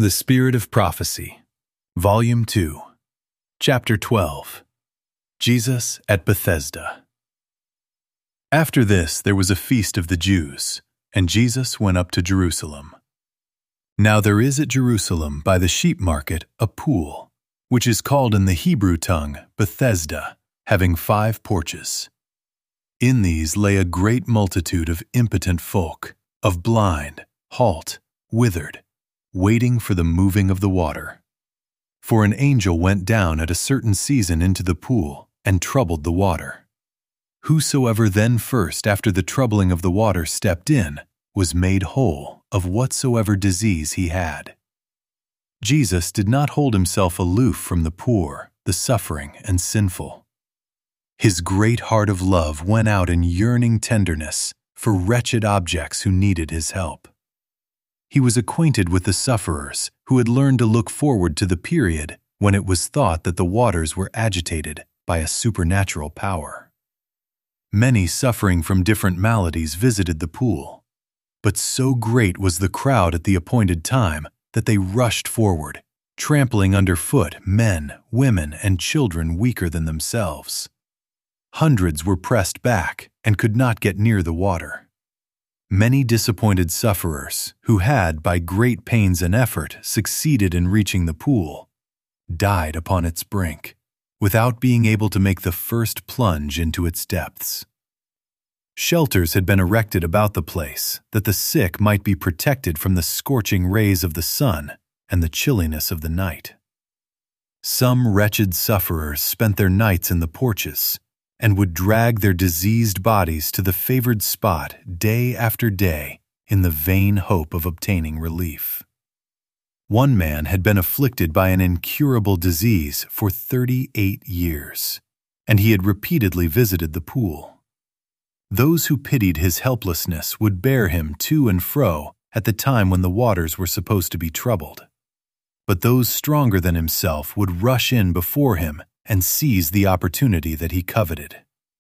The Spirit of Prophecy, Volume 2, Chapter 12, Jesus at Bethesda. After this there was a feast of the Jews, and Jesus went up to Jerusalem. Now there is at Jerusalem by the sheep market a pool, which is called in the Hebrew tongue Bethesda, having 5 porches. In these lay a great multitude of impotent folk, of blind, halt, withered, waiting for the moving of the water. For an angel went down at a certain season into the pool and troubled the water. Whosoever then first after the troubling of the water stepped in was made whole of whatsoever disease he had. Jesus did not hold himself aloof from the poor, the suffering, and sinful. His great heart of love went out in yearning tenderness for wretched objects who needed his help. He was acquainted with the sufferers who had learned to look forward to the period when it was thought that the waters were agitated by a supernatural power. Many suffering from different maladies visited the pool, but so great was the crowd at the appointed time that they rushed forward, trampling underfoot men, women, and children weaker than themselves. Hundreds were pressed back and could not get near the water. Many disappointed sufferers, who had, by great pains and effort, succeeded in reaching the pool, died upon its brink, without being able to make the first plunge into its depths. Shelters had been erected about the place, that the sick might be protected from the scorching rays of the sun and the chilliness of the night. Some wretched sufferers spent their nights in the porches, and would drag their diseased bodies to the favored spot day after day in the vain hope of obtaining relief. One man had been afflicted by an incurable disease for 38 years, and he had repeatedly visited the pool. Those who pitied his helplessness would bear him to and fro at the time when the waters were supposed to be troubled. But those stronger than himself would rush in before him and seize the opportunity that he coveted.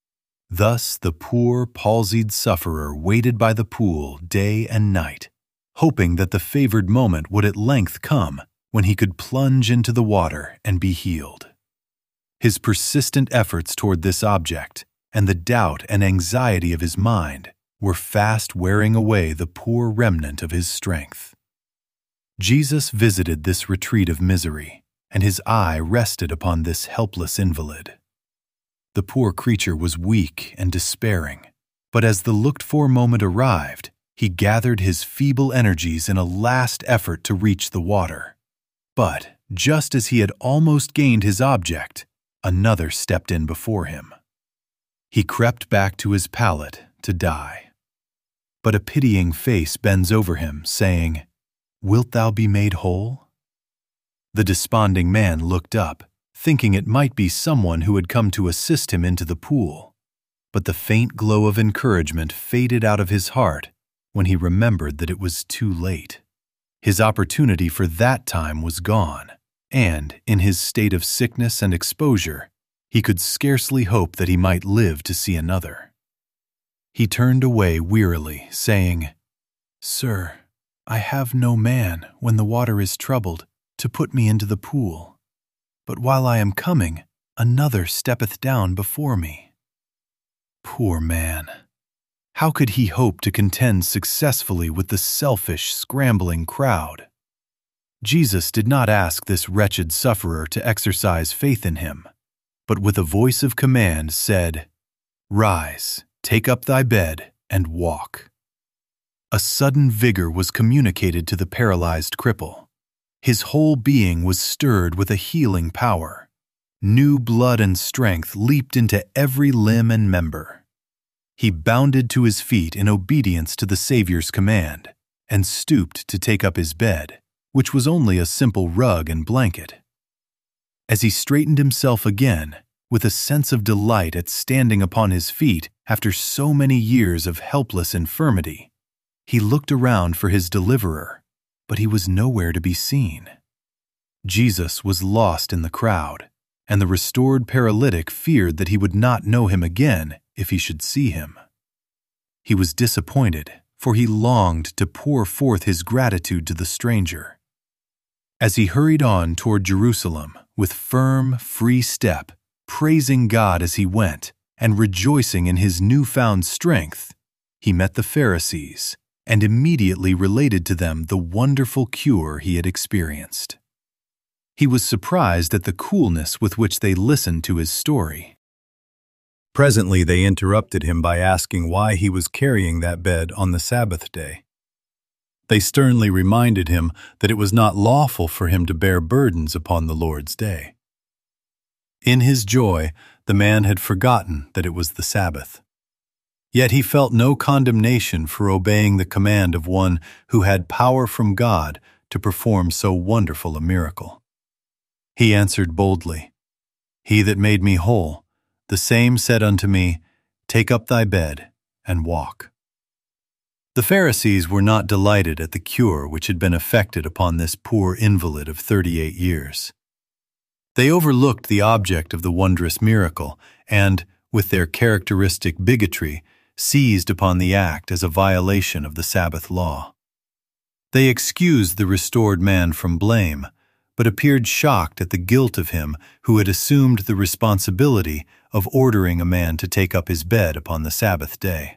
Thus the poor, palsied sufferer waited by the pool day and night, hoping that the favored moment would at length come when he could plunge into the water and be healed. His persistent efforts toward this object, and the doubt and anxiety of his mind, were fast wearing away the poor remnant of his strength. Jesus visited this retreat of misery, and his eye rested upon this helpless invalid. The poor creature was weak and despairing, but as the looked-for moment arrived, he gathered his feeble energies in a last effort to reach the water. But, just as he had almost gained his object, another stepped in before him. He crept back to his pallet to die. But a pitying face bends over him, saying, "Wilt thou be made whole?" The desponding man looked up, thinking it might be someone who had come to assist him into the pool. But the faint glow of encouragement faded out of his heart when he remembered that it was too late. His opportunity for that time was gone, and, in his state of sickness and exposure, he could scarcely hope that he might live to see another. He turned away wearily, saying, "Sir, I have no man, when the water is troubled, to put me into the pool. But while I am coming, another steppeth down before me." Poor man! How could he hope to contend successfully with the selfish, scrambling crowd? Jesus did not ask this wretched sufferer to exercise faith in him, but with a voice of command said, "Rise, take up thy bed, and walk." A sudden vigor was communicated to the paralyzed cripple. His whole being was stirred with a healing power. New blood and strength leaped into every limb and member. He bounded to his feet in obedience to the Savior's command, and stooped to take up his bed, which was only a simple rug and blanket. As he straightened himself again, with a sense of delight at standing upon his feet after so many years of helpless infirmity, he looked around for his deliverer, but he was nowhere to be seen. Jesus was lost in the crowd, and the restored paralytic feared that he would not know him again if he should see him. He was disappointed, for he longed to pour forth his gratitude to the stranger. As he hurried on toward Jerusalem with firm, free step, praising God as he went and rejoicing in his newfound strength, he met the Pharisees and immediately related to them the wonderful cure he had experienced. He was surprised at the coolness with which they listened to his story. Presently they interrupted him by asking why he was carrying that bed on the Sabbath day. They sternly reminded him that it was not lawful for him to bear burdens upon the Lord's day. In his joy, the man had forgotten that it was the Sabbath. Yet he felt no condemnation for obeying the command of one who had power from God to perform so wonderful a miracle. He answered boldly, "He that made me whole, the same said unto me, Take up thy bed and walk." The Pharisees were not delighted at the cure which had been effected upon this poor invalid of 38 years. They overlooked the object of the wondrous miracle and, with their characteristic bigotry, seized upon the act as a violation of the Sabbath law. They excused the restored man from blame, but appeared shocked at the guilt of him who had assumed the responsibility of ordering a man to take up his bed upon the Sabbath day.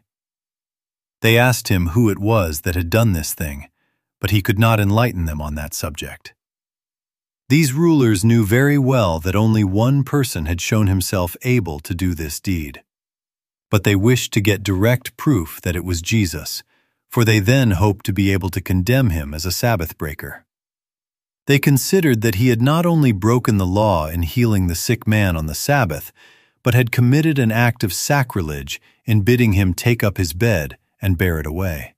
They asked him who it was that had done this thing, but he could not enlighten them on that subject. These rulers knew very well that only one person had shown himself able to do this deed. But they wished to get direct proof that it was Jesus, for they then hoped to be able to condemn him as a Sabbath breaker. They considered that he had not only broken the law in healing the sick man on the Sabbath, but had committed an act of sacrilege in bidding him take up his bed and bear it away.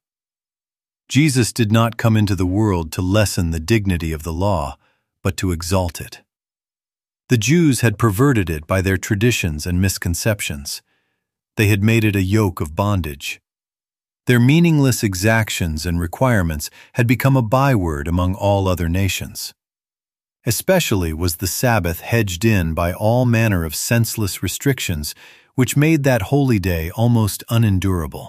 Jesus did not come into the world to lessen the dignity of the law, but to exalt it. The Jews had perverted it by their traditions and misconceptions. They had made it a yoke of bondage. Their meaningless exactions and requirements had become a byword among all other nations. Especially was the Sabbath hedged in by all manner of senseless restrictions, which made that holy day almost unendurable.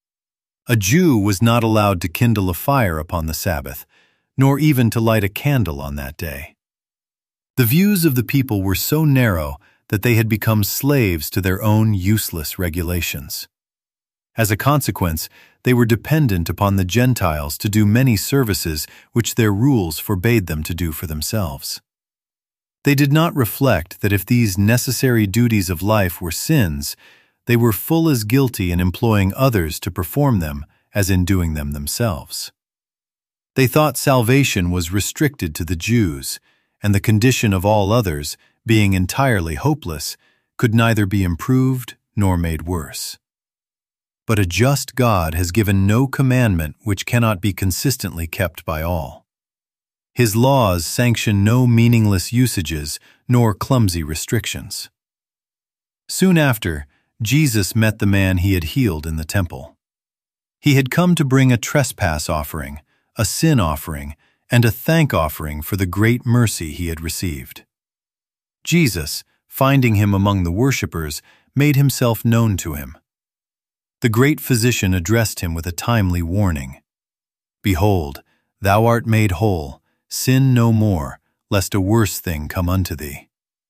A Jew was not allowed to kindle a fire upon the Sabbath, nor even to light a candle on that day. The views of the people were so narrow that they had become slaves to their own useless regulations. As a consequence, they were dependent upon the Gentiles to do many services which their rules forbade them to do for themselves. They did not reflect that if these necessary duties of life were sins, they were full as guilty in employing others to perform them as in doing them themselves. They thought salvation was restricted to the Jews, and the condition of all others, being entirely hopeless, could neither be improved nor made worse. But a just God has given no commandment which cannot be consistently kept by all. His laws sanction no meaningless usages nor clumsy restrictions. Soon after, Jesus met the man he had healed in the temple. He had come to bring a trespass offering, a sin offering, and a thank offering for the great mercy he had received. Jesus, finding him among the worshippers, made himself known to him. The great physician addressed him with a timely warning. "Behold, thou art made whole, sin no more, lest a worse thing come unto thee."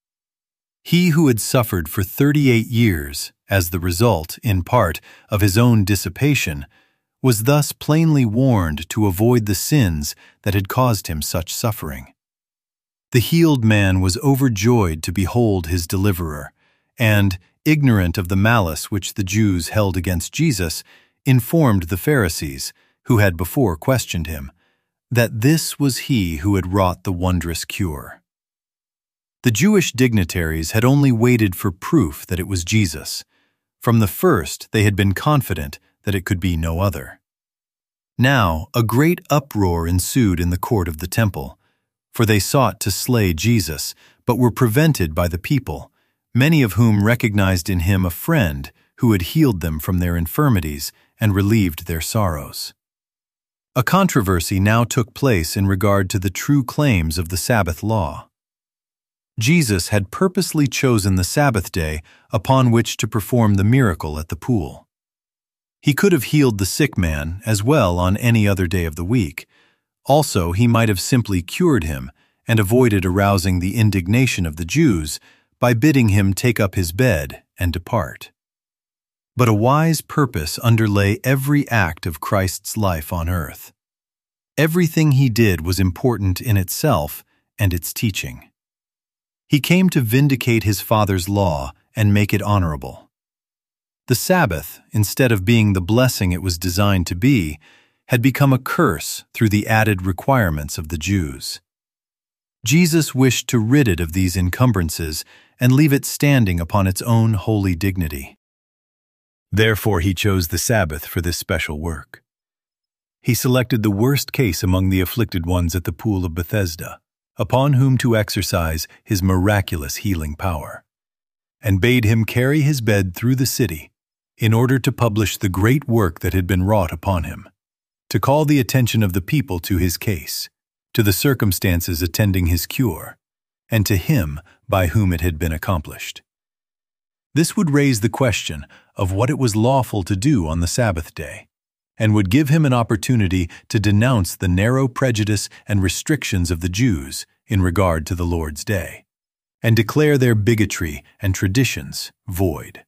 He who had suffered for 38 years, as the result, in part, of his own dissipation, was thus plainly warned to avoid the sins that had caused him such suffering. The healed man was overjoyed to behold his deliverer, and, ignorant of the malice which the Jews held against Jesus, informed the Pharisees, who had before questioned him, that this was he who had wrought the wondrous cure. The Jewish dignitaries had only waited for proof that it was Jesus. From the first, they had been confident that it could be no other. Now, a great uproar ensued in the court of the temple, for they sought to slay Jesus, but were prevented by the people, many of whom recognized in him a friend who had healed them from their infirmities and relieved their sorrows. A controversy now took place in regard to the true claims of the Sabbath law. Jesus had purposely chosen the Sabbath day upon which to perform the miracle at the pool. He could have healed the sick man as well on any other day of the week. Also, he might have simply cured him and avoided arousing the indignation of the Jews by bidding him take up his bed and depart. But a wise purpose underlay every act of Christ's life on earth. Everything he did was important in itself and its teaching. He came to vindicate his Father's law and make it honorable. The Sabbath, instead of being the blessing it was designed to be, had become a curse through the added requirements of the Jews. Jesus wished to rid it of these encumbrances and leave it standing upon its own holy dignity. Therefore he chose the Sabbath for this special work. He selected the worst case among the afflicted ones at the pool of Bethesda, upon whom to exercise his miraculous healing power, and bade him carry his bed through the city in order to publish the great work that had been wrought upon him, to call the attention of the people to his case, to the circumstances attending his cure, and to him by whom it had been accomplished. This would raise the question of what it was lawful to do on the Sabbath day, and would give him an opportunity to denounce the narrow prejudice and restrictions of the Jews in regard to the Lord's day, and declare their bigotry and traditions void.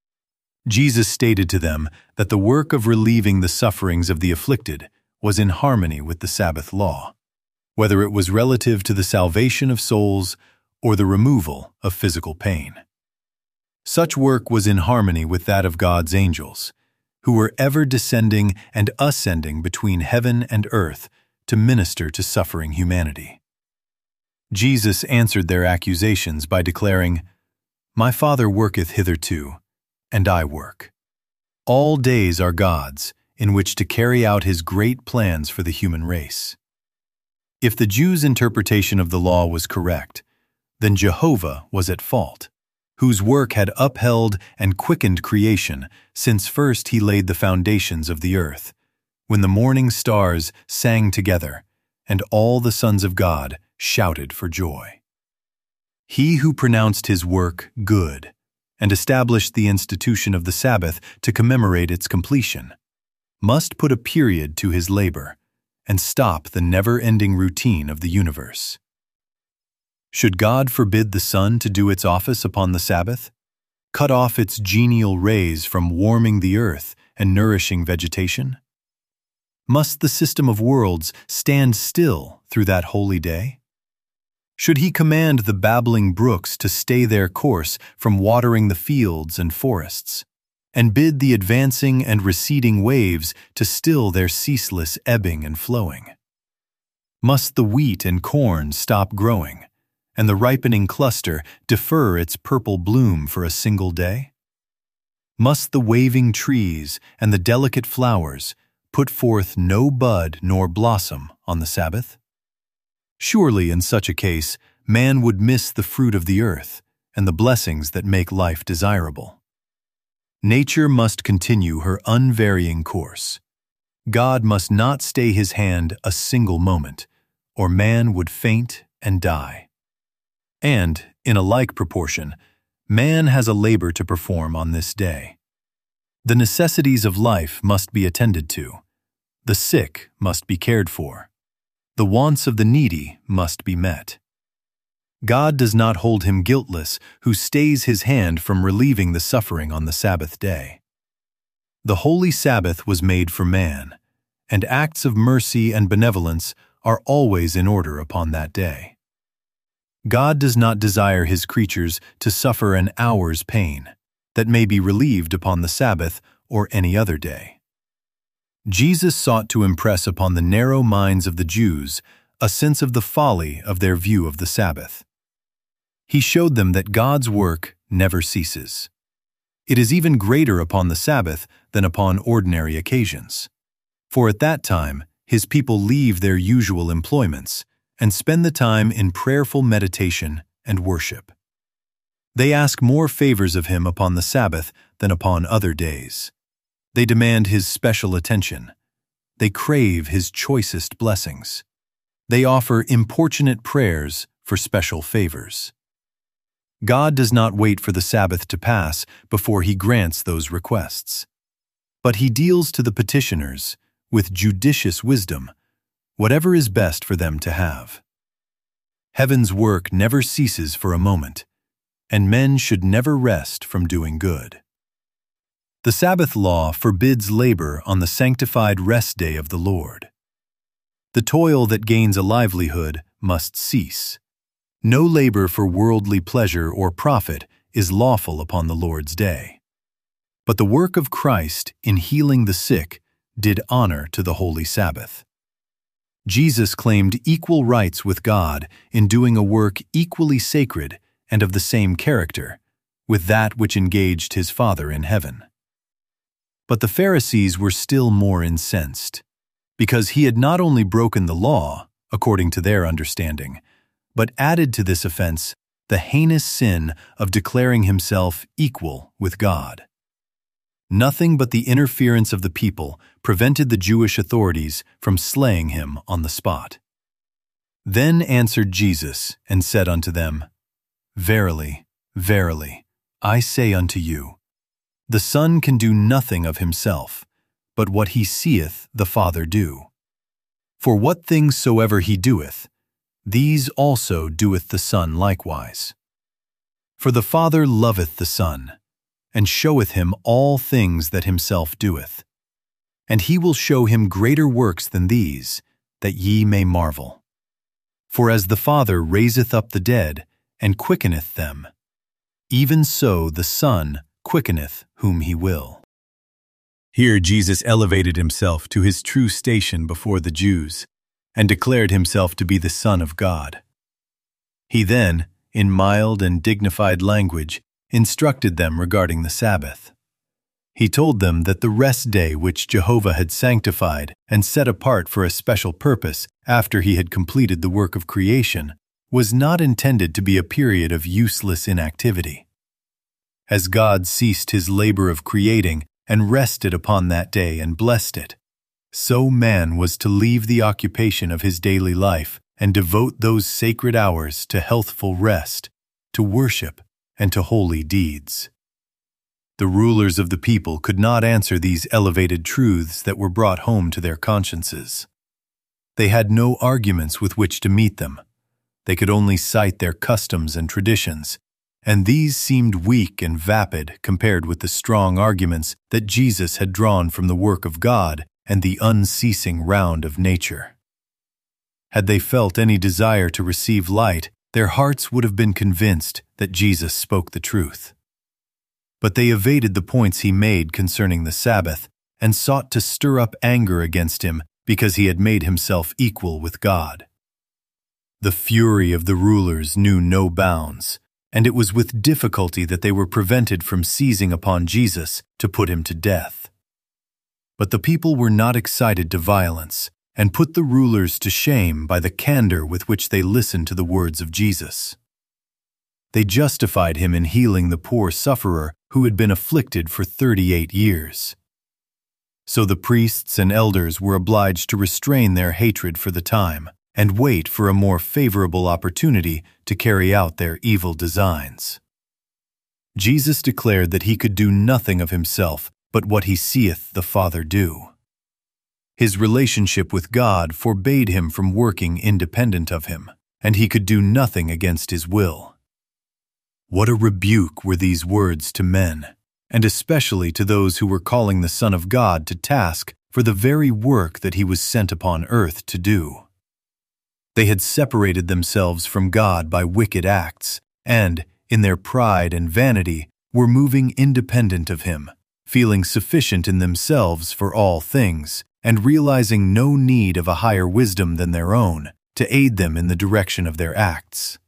Jesus stated to them that the work of relieving the sufferings of the afflicted was in harmony with the Sabbath law, whether it was relative to the salvation of souls or the removal of physical pain. Such work was in harmony with that of God's angels, who were ever descending and ascending between heaven and earth to minister to suffering humanity. Jesus answered their accusations by declaring, "My Father worketh hitherto, and I work." All days are God's, in which to carry out his great plans for the human race. If the Jews' interpretation of the law was correct, then Jehovah was at fault, whose work had upheld and quickened creation since first he laid the foundations of the earth, when the morning stars sang together, and all the sons of God shouted for joy. He who pronounced his work good, and established the institution of the Sabbath to commemorate its completion, must put a period to his labor and stop the never-ending routine of the universe. Should God forbid the sun to do its office upon the Sabbath, cut off its genial rays from warming the earth and nourishing vegetation? Must the system of worlds stand still through that holy day? Should he command the babbling brooks to stay their course from watering the fields and forests, and bid the advancing and receding waves to still their ceaseless ebbing and flowing? Must the wheat and corn stop growing, and the ripening cluster defer its purple bloom for a single day? Must the waving trees and the delicate flowers put forth no bud nor blossom on the Sabbath? Surely in such a case, man would miss the fruit of the earth and the blessings that make life desirable. Nature must continue her unvarying course. God must not stay his hand a single moment, or man would faint and die. And, in a like proportion, man has a labor to perform on this day. The necessities of life must be attended to. The sick must be cared for. The wants of the needy must be met. God does not hold him guiltless who stays his hand from relieving the suffering on the Sabbath day. The holy Sabbath was made for man, and acts of mercy and benevolence are always in order upon that day. God does not desire his creatures to suffer an hour's pain that may be relieved upon the Sabbath or any other day. Jesus sought to impress upon the narrow minds of the Jews a sense of the folly of their view of the Sabbath. He showed them that God's work never ceases. It is even greater upon the Sabbath than upon ordinary occasions. For at that time, his people leave their usual employments and spend the time in prayerful meditation and worship. They ask more favors of him upon the Sabbath than upon other days. They demand his special attention. They crave his choicest blessings. They offer importunate prayers for special favors. God does not wait for the Sabbath to pass before he grants those requests. But he deals to the petitioners, with judicious wisdom, whatever is best for them to have. Heaven's work never ceases for a moment, and men should never rest from doing good. The Sabbath law forbids labor on the sanctified rest day of the Lord. The toil that gains a livelihood must cease. No labor for worldly pleasure or profit is lawful upon the Lord's day. But the work of Christ in healing the sick did honor to the holy Sabbath. Jesus claimed equal rights with God in doing a work equally sacred and of the same character, with that which engaged his Father in heaven. But the Pharisees were still more incensed, because he had not only broken the law, according to their understanding, but added to this offense the heinous sin of declaring himself equal with God. Nothing but the interference of the people prevented the Jewish authorities from slaying him on the spot. Then answered Jesus and said unto them, Verily, verily, I say unto you, the Son can do nothing of himself, but what he seeth the Father do. For what things soever he doeth, these also doeth the Son likewise. For the Father loveth the Son, and showeth him all things that himself doeth. And he will show him greater works than these, that ye may marvel. For as the Father raiseth up the dead, and quickeneth them, even so the Son quickeneth whom he will. Here Jesus elevated himself to his true station before the Jews, and declared himself to be the Son of God. He then, in mild and dignified language, instructed them regarding the Sabbath. He told them that the rest day which Jehovah had sanctified and set apart for a special purpose after he had completed the work of creation was not intended to be a period of useless inactivity. As God ceased his labor of creating and rested upon that day and blessed it, so man was to leave the occupation of his daily life and devote those sacred hours to healthful rest, to worship, and to holy deeds. The rulers of the people could not answer these elevated truths that were brought home to their consciences. They had no arguments with which to meet them. They could only cite their customs and traditions, and these seemed weak and vapid compared with the strong arguments that Jesus had drawn from the work of God and the unceasing round of nature. Had they felt any desire to receive light, their hearts would have been convinced that Jesus spoke the truth. But they evaded the points he made concerning the Sabbath and sought to stir up anger against him because he had made himself equal with God. The fury of the rulers knew no bounds, and it was with difficulty that they were prevented from seizing upon Jesus to put him to death. But the people were not excited to violence, and put the rulers to shame by the candor with which they listened to the words of Jesus. They justified him in healing the poor sufferer who had been afflicted for 38 years. So the priests and elders were obliged to restrain their hatred for the time and wait for a more favorable opportunity to carry out their evil designs. Jesus declared that he could do nothing of himself but what he seeth the Father do. His relationship with God forbade him from working independent of him, and he could do nothing against his will. What a rebuke were these words to men, and especially to those who were calling the Son of God to task for the very work that he was sent upon earth to do. They had separated themselves from God by wicked acts, and, in their pride and vanity, were moving independent of him, feeling sufficient in themselves for all things, and realizing no need of a higher wisdom than their own to aid them in the direction of their acts.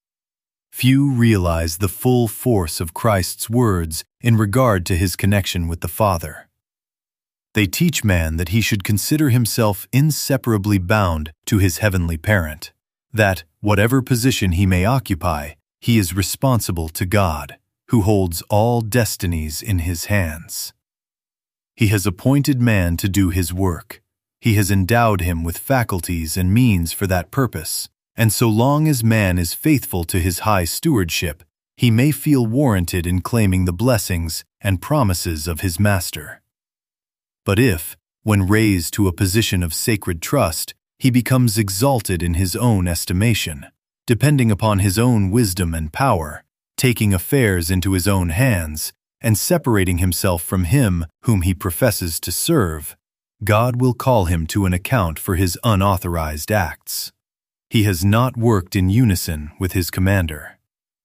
Few realize the full force of Christ's words in regard to his connection with the Father. They teach man that he should consider himself inseparably bound to his heavenly parent, that, whatever position he may occupy, he is responsible to God, who holds all destinies in his hands. He has appointed man to do his work. He has endowed him with faculties and means for that purpose, and so long as man is faithful to his high stewardship, he may feel warranted in claiming the blessings and promises of his master. But if, when raised to a position of sacred trust, he becomes exalted in his own estimation, depending upon his own wisdom and power, taking affairs into his own hands, and separating himself from him whom he professes to serve, God will call him to an account for his unauthorized acts. He has not worked in unison with his commander.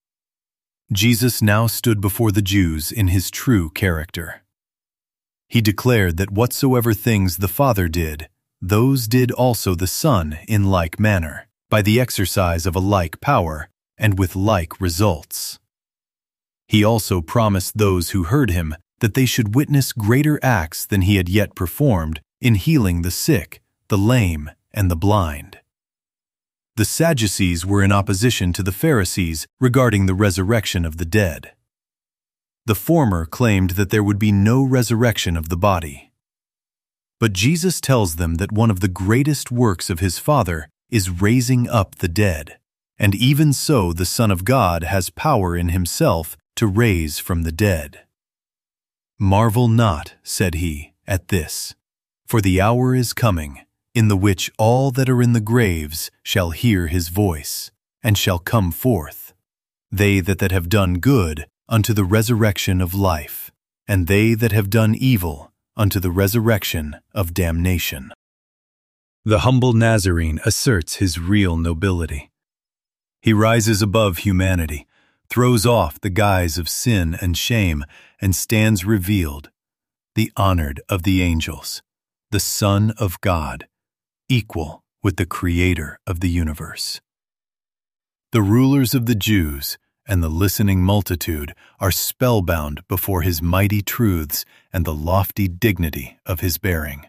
Jesus now stood before the Jews in his true character. He declared that whatsoever things the Father did, those did also the Son in like manner, by the exercise of a like power and with like results. He also promised those who heard him that they should witness greater acts than he had yet performed in healing the sick, the lame, and the blind. The Sadducees were in opposition to the Pharisees regarding the resurrection of the dead. The former claimed that there would be no resurrection of the body. But Jesus tells them that one of the greatest works of his Father is raising up the dead, and even so the Son of God has power in himself to raise from the dead. Marvel not, said he, at this, for the hour is coming, in the which all that are in the graves shall hear his voice, and shall come forth, they that have done good unto the resurrection of life, and they that have done evil unto the resurrection of damnation. The humble Nazarene asserts his real nobility. He rises above humanity, throws off the guise of sin and shame, and stands revealed, the honored of the angels, the Son of God, equal with the Creator of the universe. The rulers of the Jews and the listening multitude are spellbound before his mighty truths and the lofty dignity of his bearing.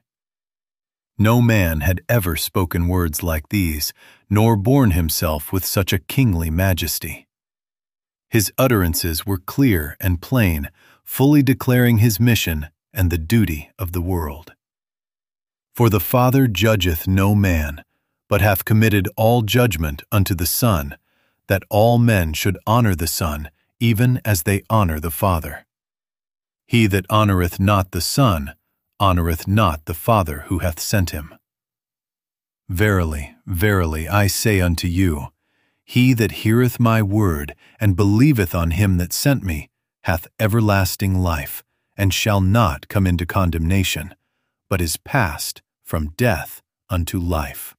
No man had ever spoken words like these, nor borne himself with such a kingly majesty. His utterances were clear and plain, fully declaring his mission and the duty of the world. For the Father judgeth no man, but hath committed all judgment unto the Son, that all men should honor the Son, even as they honor the Father. He that honoreth not the Son, honoreth not the Father who hath sent him. Verily, verily, I say unto you, he that heareth my word, and believeth on him that sent me, hath everlasting life, and shall not come into condemnation, but is passed from death unto life.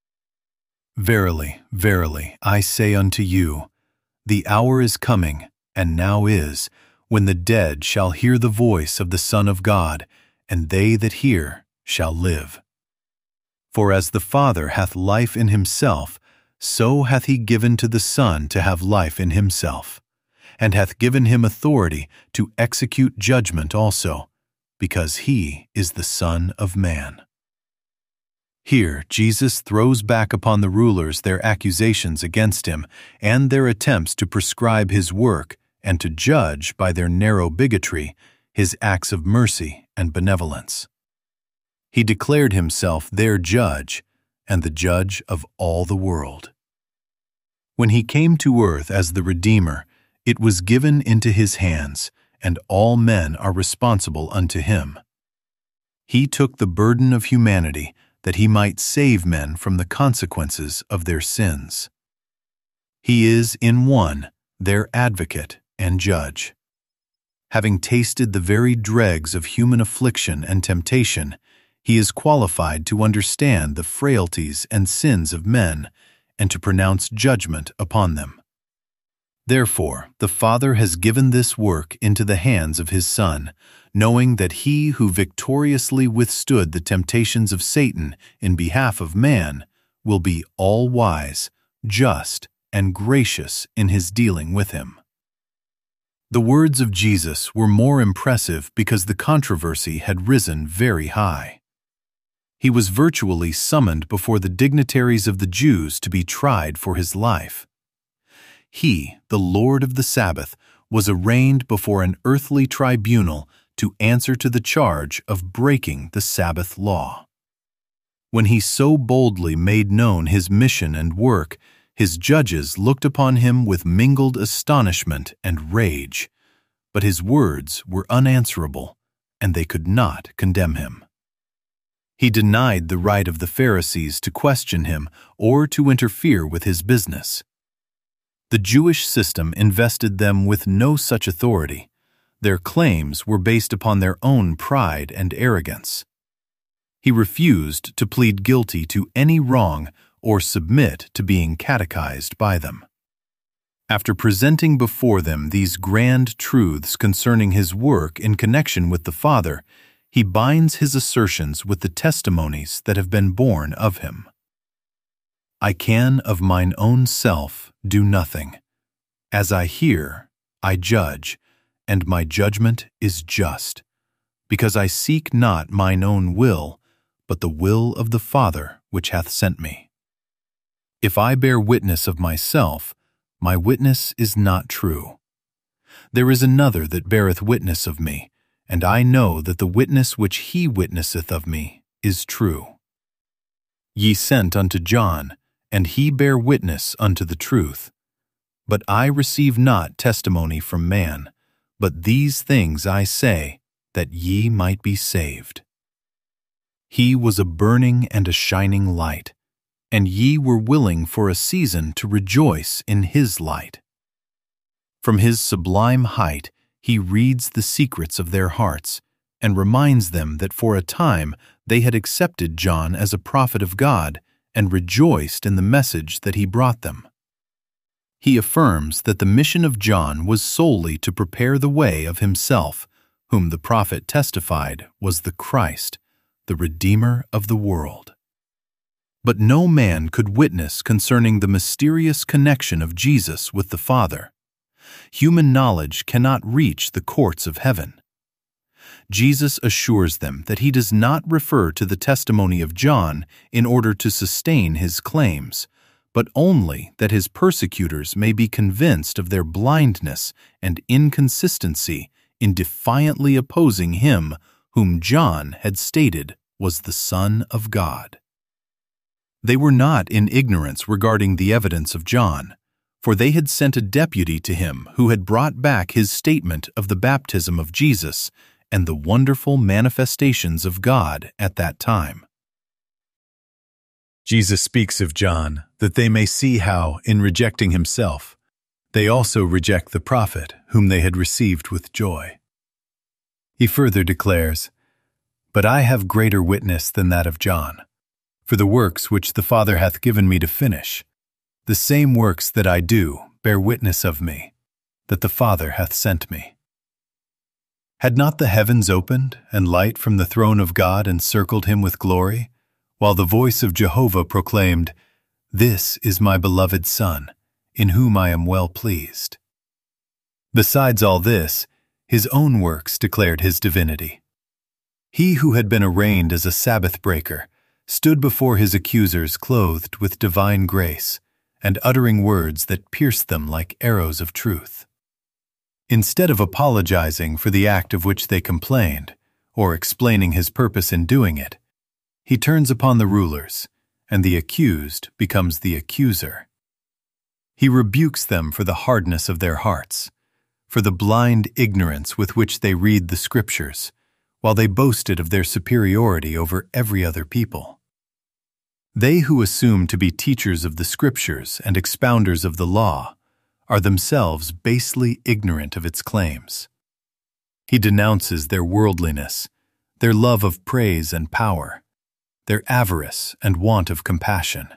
Verily, verily, I say unto you, the hour is coming, and now is, when the dead shall hear the voice of the Son of God, and they that hear shall live. For as the Father hath life in himself, so hath he given to the Son to have life in himself, and hath given him authority to execute judgment also, because he is the Son of Man. Here Jesus throws back upon the rulers their accusations against him and their attempts to prescribe his work and to judge by their narrow bigotry his acts of mercy and benevolence. He declared himself their judge and the judge of all the world. When he came to earth as the Redeemer, it was given into his hands, and all men are responsible unto him. He took the burden of humanity that he might save men from the consequences of their sins. He is, in one, their advocate and judge. Having tasted the very dregs of human affliction and temptation, he is qualified to understand the frailties and sins of men and to pronounce judgment upon them. Therefore, the Father has given this work into the hands of his Son, knowing that he who victoriously withstood the temptations of Satan in behalf of man will be all-wise, just, and gracious in his dealing with him. The words of Jesus were more impressive because the controversy had risen very high. He was virtually summoned before the dignitaries of the Jews to be tried for his life. He, the Lord of the Sabbath, was arraigned before an earthly tribunal to answer to the charge of breaking the Sabbath law. When he so boldly made known his mission and work, his judges looked upon him with mingled astonishment and rage, but his words were unanswerable, and they could not condemn him. He denied the right of the Pharisees to question him or to interfere with his business. The Jewish system invested them with no such authority. Their claims were based upon their own pride and arrogance. He refused to plead guilty to any wrong or submit to being catechized by them. After presenting before them these grand truths concerning his work in connection with the Father, he binds his assertions with the testimonies that have been borne of him. I can of mine own self do nothing. As I hear, I judge, and my judgment is just, because I seek not mine own will, but the will of the Father which hath sent me. If I bear witness of myself, my witness is not true. There is another that beareth witness of me, and I know that the witness which he witnesseth of me is true. Ye sent unto John, and he bare witness unto the truth. But I receive not testimony from man, but these things I say, that ye might be saved. He was a burning and a shining light, and ye were willing for a season to rejoice in his light. From his sublime height he reads the secrets of their hearts, and reminds them that for a time they had accepted John as a prophet of God and rejoiced in the message that he brought them. He affirms that the mission of John was solely to prepare the way of himself, whom the prophet testified was the Christ, the Redeemer of the world. But no man could witness concerning the mysterious connection of Jesus with the Father. Human knowledge cannot reach the courts of heaven. Jesus assures them that he does not refer to the testimony of John in order to sustain his claims, but only that his persecutors may be convinced of their blindness and inconsistency in defiantly opposing him whom John had stated was the Son of God. They were not in ignorance regarding the evidence of John, for they had sent a deputy to him who had brought back his statement of the baptism of Jesus and the wonderful manifestations of God at that time. Jesus speaks of John that they may see how, in rejecting himself, they also reject the prophet whom they had received with joy. He further declares, But I have greater witness than that of John, for the works which the Father hath given me to finish, the same works that I do bear witness of me, that the Father hath sent me. Had not the heavens opened, and light from the throne of God encircled him with glory, while the voice of Jehovah proclaimed, This is my beloved Son, in whom I am well pleased. Besides all this, his own works declared his divinity. He who had been arraigned as a Sabbath breaker stood before his accusers clothed with divine grace and uttering words that pierced them like arrows of truth. Instead of apologizing for the act of which they complained, or explaining his purpose in doing it, he turns upon the rulers, and the accused becomes the accuser. He rebukes them for the hardness of their hearts, for the blind ignorance with which they read the Scriptures, while they boasted of their superiority over every other people. They who assume to be teachers of the Scriptures and expounders of the law are themselves basely ignorant of its claims. He denounces their worldliness, their love of praise and power, their avarice and want of compassion.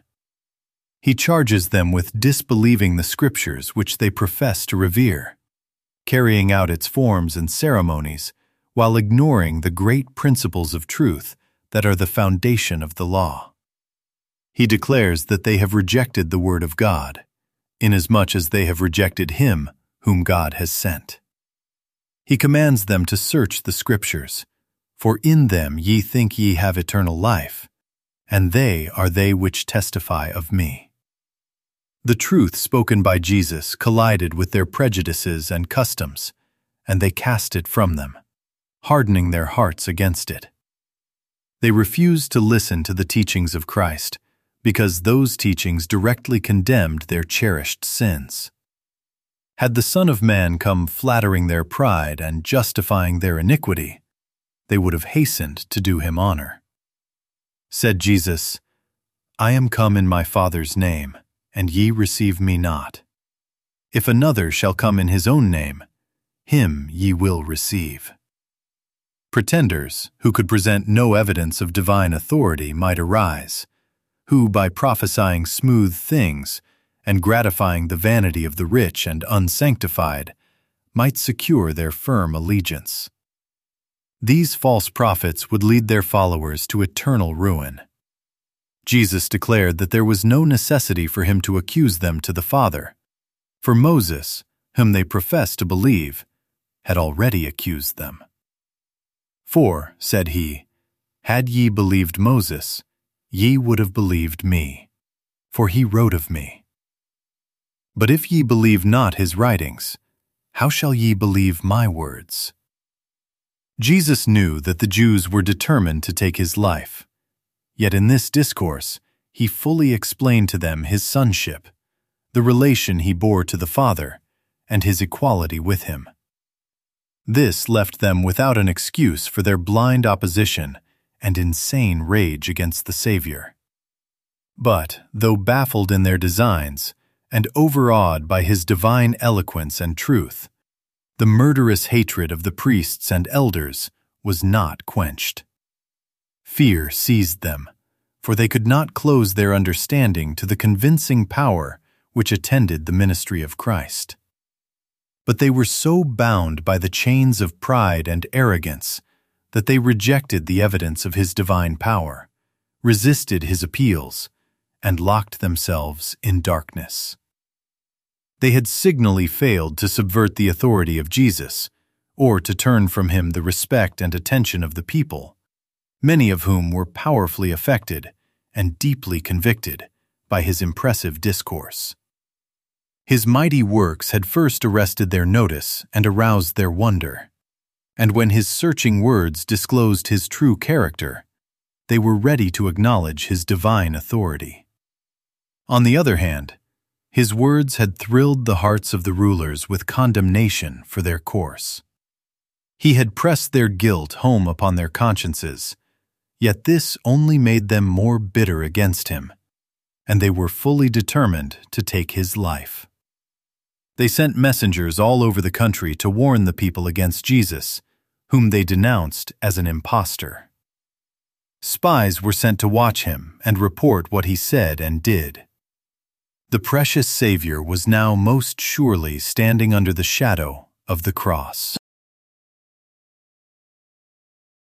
He charges them with disbelieving the Scriptures which they profess to revere, carrying out its forms and ceremonies while ignoring the great principles of truth that are the foundation of the law. He declares that they have rejected the Word of God, inasmuch as they have rejected Him whom God has sent. He commands them to search the Scriptures, for in them ye think ye have eternal life, and they are they which testify of me. The truth spoken by Jesus collided with their prejudices and customs, and they cast it from them, hardening their hearts against it. They refused to listen to the teachings of Christ, because those teachings directly condemned their cherished sins. Had the Son of Man come flattering their pride and justifying their iniquity, they would have hastened to do him honor. Said Jesus, I am come in my Father's name, and ye receive me not. If another shall come in his own name, him ye will receive. Pretenders, who could present no evidence of divine authority, might arise, who, by prophesying smooth things and gratifying the vanity of the rich and unsanctified, might secure their firm allegiance. These false prophets would lead their followers to eternal ruin. Jesus declared that there was no necessity for him to accuse them to the Father, for Moses, whom they professed to believe, had already accused them. For, said he, had ye believed Moses, ye would have believed me, for he wrote of me. But if ye believe not his writings, how shall ye believe my words? Jesus knew that the Jews were determined to take his life. Yet in this discourse, he fully explained to them his sonship, the relation he bore to the Father, and his equality with him. This left them without an excuse for their blind opposition and insane rage against the Savior. But, though baffled in their designs and overawed by his divine eloquence and truth, the murderous hatred of the priests and elders was not quenched. Fear seized them, for they could not close their understanding to the convincing power which attended the ministry of Christ. But they were so bound by the chains of pride and arrogance that they rejected the evidence of his divine power, resisted his appeals, and locked themselves in darkness. They had signally failed to subvert the authority of Jesus, or to turn from him the respect and attention of the people, many of whom were powerfully affected and deeply convicted by his impressive discourse. His mighty works had first arrested their notice and aroused their wonder, and when his searching words disclosed his true character, they were ready to acknowledge his divine authority. On the other hand, his words had thrilled the hearts of the rulers with condemnation for their course. He had pressed their guilt home upon their consciences, yet this only made them more bitter against him, and they were fully determined to take his life. They sent messengers all over the country to warn the people against Jesus, whom they denounced as an impostor. Spies were sent to watch him and report what he said and did. The precious Savior was now most surely standing under the shadow of the cross.